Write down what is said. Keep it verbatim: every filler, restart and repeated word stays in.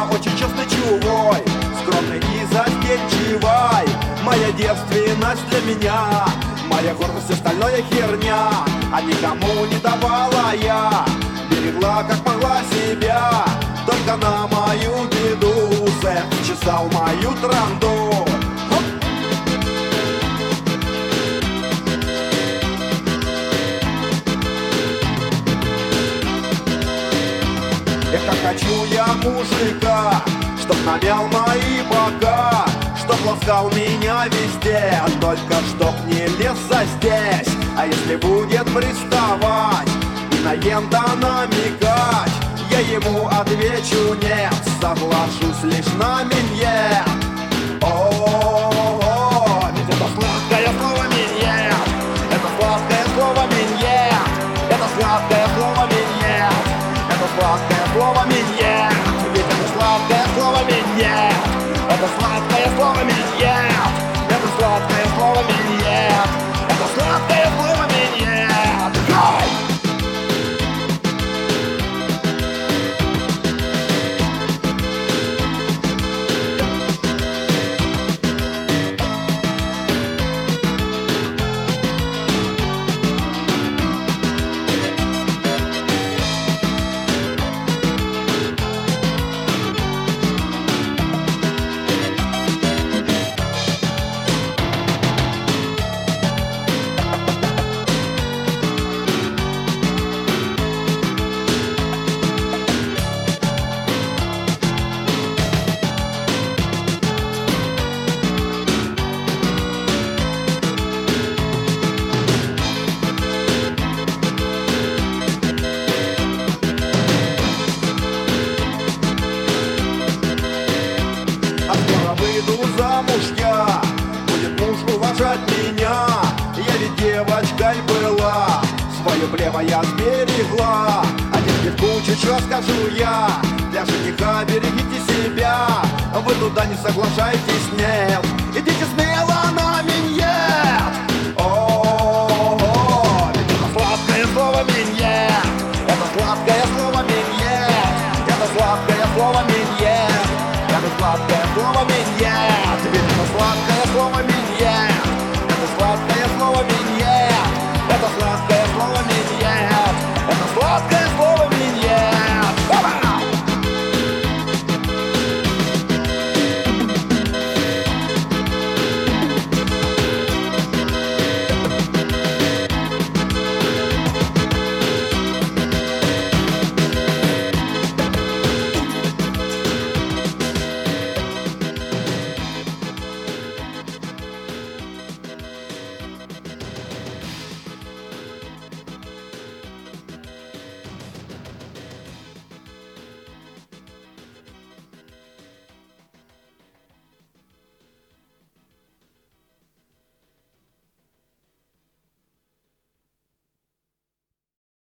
была очень честной чувой, скромной и застенчивой. Моя девственность для меня, моя гордость остальная херня. А никому не давала я, берегла как могла себя. Только на мою беду секс чесал мою транду. Эх, как хочу я мужика, чтоб намял мои бока, чтоб ласкал меня везде, только чтоб не лез-за здесь. А если будет приставать и на ента намекать, я ему отвечу нет, соглашусь лишь на миньет. О-о-о, ведь это сладкое слово миньет, это сладкое слово миньет, это сладкое слово миньет, это сладкое слово миньет, ведь это сладкое слово миньет, это сладкое слово миньет, это сладкое слово миньет, это сладкое слово миньет. Выйду замуж я, будет муж уважать меня. Я ведь девочкой была, свое плево я сберегла. А детки в кучу, что скажу я, для жениха берегите себя. Вы туда не соглашайтесь, нет, идите смело на миньет. О-о-о, ведь это сладкое слово миньет, это сладкое слово миньет, это сладкое слово миньет, это сладкое слово миньет.